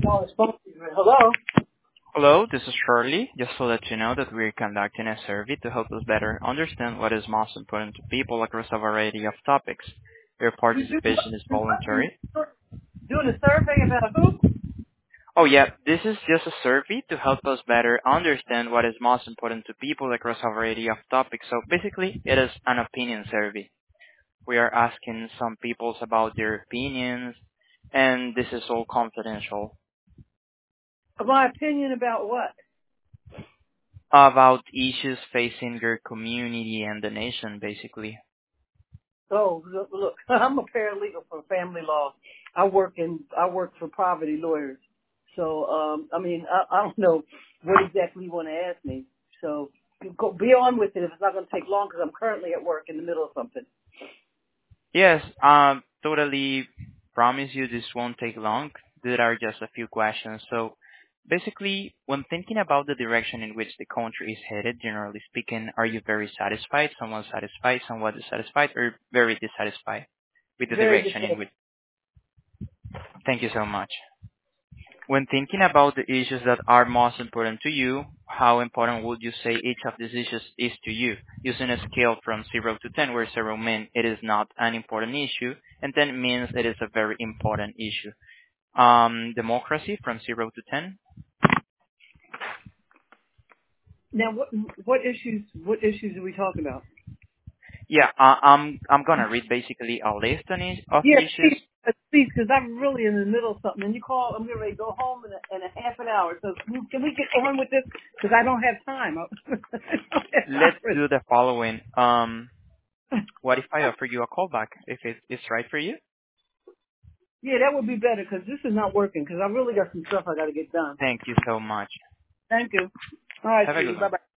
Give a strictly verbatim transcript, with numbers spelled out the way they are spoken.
Oh, it's supposed to be. Hello? Hello, this is Shirley. Just to let you know that we're conducting a survey to help us better understand what is most important to people across a variety of topics. Your You do participation is voluntary. doing a survey about who? Oh yeah, this is just a survey to help us better understand what is most important to people across a variety of topics. So basically, it is an opinion survey. We are asking some peoples about their opinions, and this is all confidential. My opinion about what? About issues facing their community and the nation, basically. Oh, look, look, I'm a paralegal for family law. I work in, I work for poverty lawyers. So, um, I mean, I, I don't know what exactly you want to ask me. So, go, be on with it if it's not going to take long because I'm currently at work in the middle of something. Yes, um, totally promise you this won't take long. There are just a few questions. So basically, when thinking about the direction in which the country is headed, generally speaking, are you very satisfied, somewhat satisfied, somewhat dissatisfied, or very dissatisfied with the Very direction in disappointed. which? Thank you so much. When thinking about the issues that are most important to you, how important would you say each of these issues is to you? Using a scale from zero to ten, where zero means it is not an important issue, and ten means it is a very important issue. Um, democracy from zero to ten? Now, what what issues what issues are we talking about? Yeah, uh, I'm I'm gonna read basically a list on is- of Yeah, issues. please, uh, please, because I'm really in the middle of something. And you call, I'm getting ready to go home in a, in a half an hour. So can can we get on with this? Because I don't have time. I don't have time Let's for it. do the following. Um, what if I offer you a call back if it, it's right for you? Yeah, that would be better because this is not working because I really got some stuff I got to get done. Thank you so much. Thank you. All right, Have a sweetie. good Bye one. bye.